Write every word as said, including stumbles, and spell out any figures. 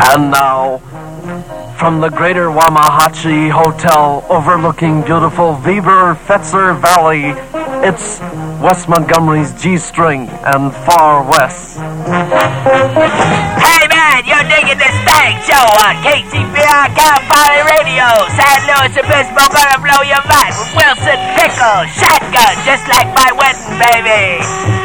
And now, from the Greater Wamahachi Hotel overlooking beautiful Weber Fetzer Valley, it's West Montgomery's G-String and Far West. Hey man, you're digging this Stag Show on K C P R California Radio. Saint Louis Obispo gonna blow your mind with Wilson Pickle, shotgun, just like my wedding, baby.